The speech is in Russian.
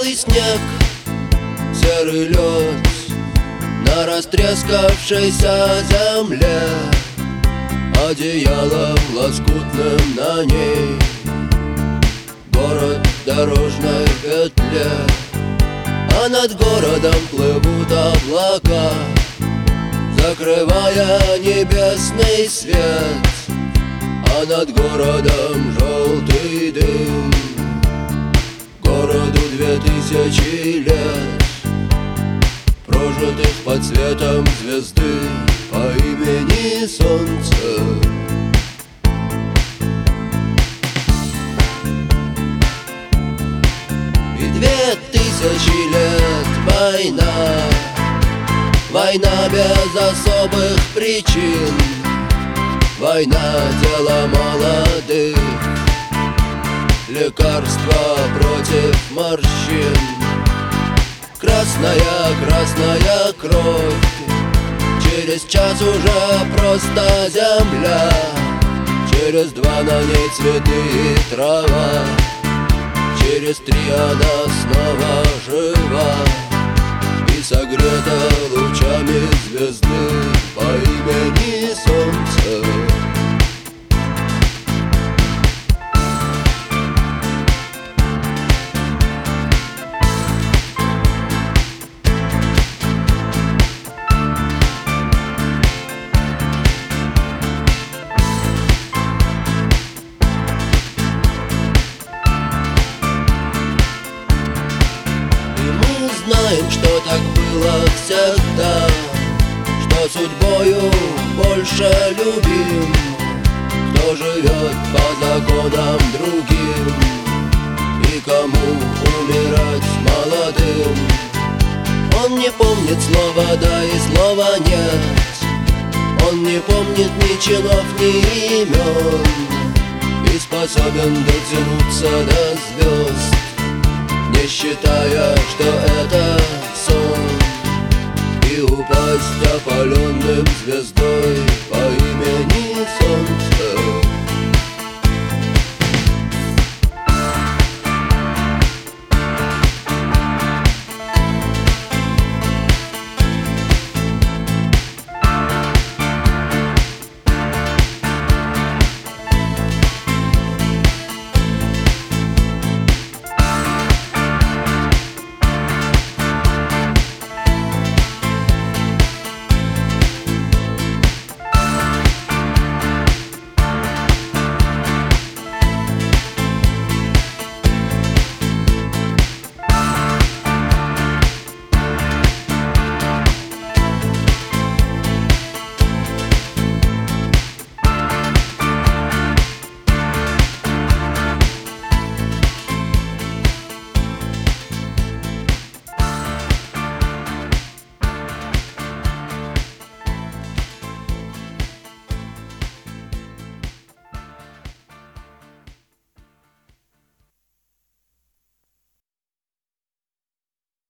Белый снег, серый лед на растрескавшейся земле, одеялом лоскутным на ней город в дорожной петле. А над городом плывут облака, закрывая небесный свет. А над городом желтый дым, городу 2000 лет, прожитых под светом звезды по имени Солнце. И 2000 лет война, война без особых причин, война дело молодых, лекарства против морщин. Красная, красная кровь, через час уже просто земля, через 2 на ней цветы и трава, через 3 она снова жива и согрета лучами звезды по имени Солнце. Знаем, что так было всегда, что судьбою больше любим, кто живет по законам другим и кому умирать молодым. Он не помнит слова «да» и слова «нет», он не помнит ни чинов, ни имен и способен дотянуться до звезд, не считая, что это